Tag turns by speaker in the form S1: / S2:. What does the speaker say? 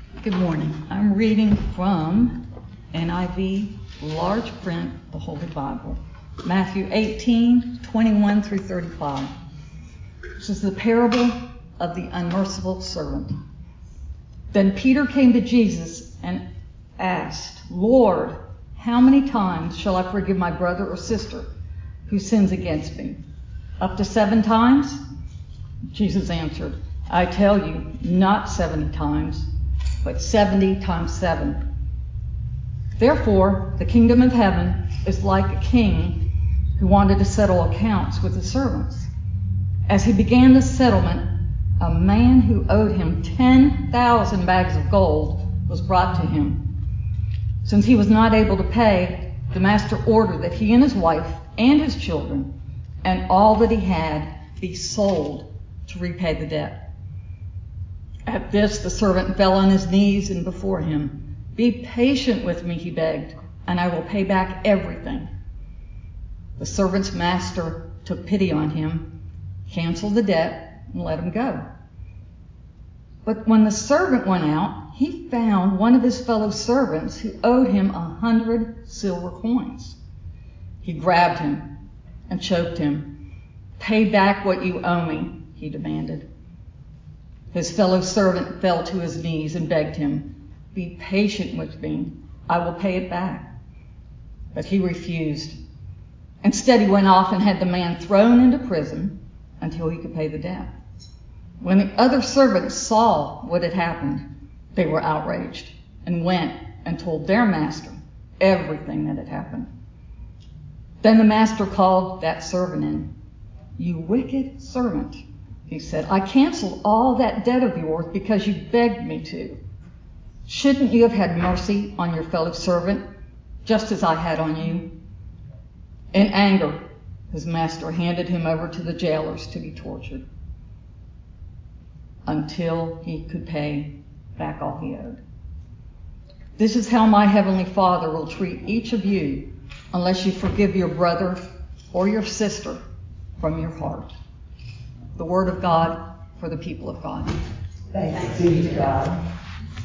S1: Good morning. I'm reading from NIV, large print, the Holy Bible. Matthew 18:21 through 35. This is the parable of the unmerciful servant. Then Peter came to Jesus and asked, "Lord, how many times shall I forgive my brother or sister who sins against me? Up to 7 times?" Jesus answered, "I tell you, not 70 times, but 70 times 7. Therefore, the kingdom of heaven is like a king who wanted to settle accounts with his servants. As he began the settlement, a man who owed him 10,000 bags of gold was brought to him. Since he was not able to pay, the master ordered that he and his wife and his children and all that he had be sold to repay the debt. At this, the servant fell on his knees and before him. "Be patient with me," he begged, "and I will pay back everything." The servant's master took pity on him, canceled the debt, and let him go. But when the servant went out, he found one of his fellow servants who owed him 100 silver coins. He grabbed him and choked him. "Pay back what you owe me," he demanded. His fellow servant fell to his knees and begged him, "Be patient with me, I will pay it back." But he refused. Instead, he went off and had the man thrown into prison until he could pay the debt. When the other servants saw what had happened, they were outraged and went and told their master everything that had happened. Then the master called that servant in. "You wicked servant," he said, "I canceled all that debt of yours because you begged me to. Shouldn't you have had mercy on your fellow servant, just as I had on you?" In anger, his master handed him over to the jailers to be tortured until he could pay back all he owed. This is how my heavenly Father will treat each of you unless you forgive your brother or your sister from your heart. The word of God for the people of God.
S2: Thanks be to God.